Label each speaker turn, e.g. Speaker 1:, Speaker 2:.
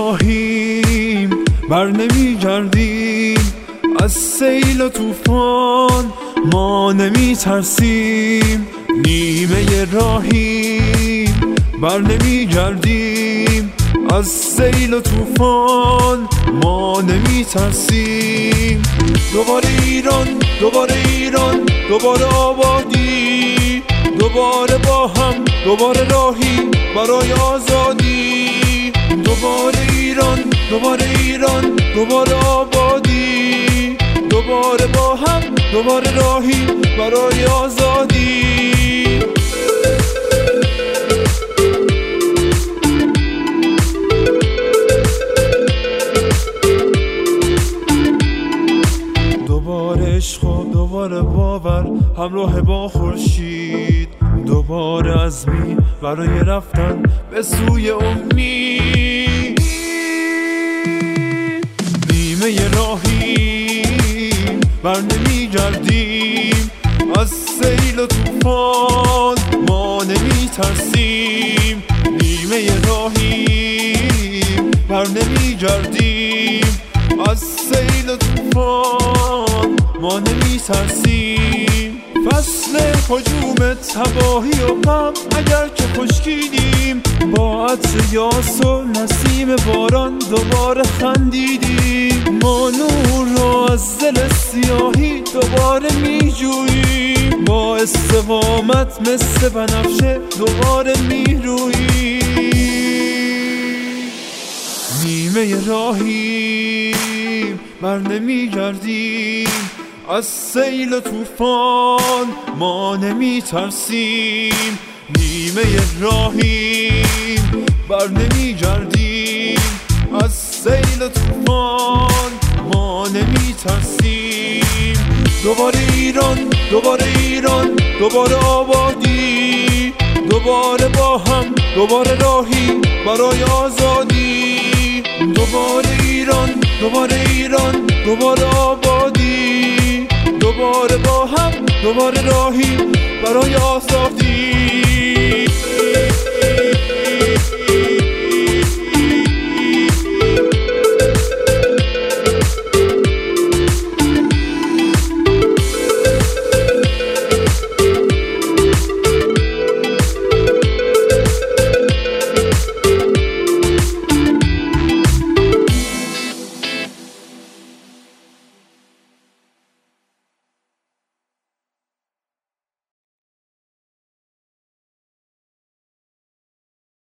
Speaker 1: راهیم بر نمیگردیم، از سیل و طوفان ما نمی ترسیم. نیمه راهیم بر نمیگردیم، از سیل و طوفان ما نمی ترسیم. دوباره ایران، دوباره ایران، دوباره آبادی، دوباره با هم، دوباره راهی برای آزادی. دوباره ایران، دوباره ایران، دوباره آبادی، دوباره با هم، دوباره راهی برای آزادی. دوباره عشق و دوباره باور همراه با خورشید، دوباره عزمی برای رفتن به سوی امید. نیمه راهیم بر نمیگردیم، از سیل و طوفان ما نمی ترسیم. نیمه راهیم بر نمیگردیم، از سیل و طوفان ما نمی ترسیم. فصل هجوم تباهی و غم اگر که خشکیدیم، با عطر یاس و نسیم باران دوباره خندیدیم. ما نور رو از دل سیاهی دوباره می جوییم، با استقامت مثل بنفشه دوباره می روییم. نیمه راهیم بر نمی گردیم، از سیل و طوفان ما نمی ترسیم. نیمه راهیم بر نمی گردیم، از سیل و طوفان ما نمی ترسیم. دوباره ایران، دوباره ایران، دوباره آبادی، دوباره با هم، دوباره راهی برای آزادی. دوباره ایران، دوباره ایران، دوباره آبادی، دوباره با هم، دوباره راهی برای آزادی.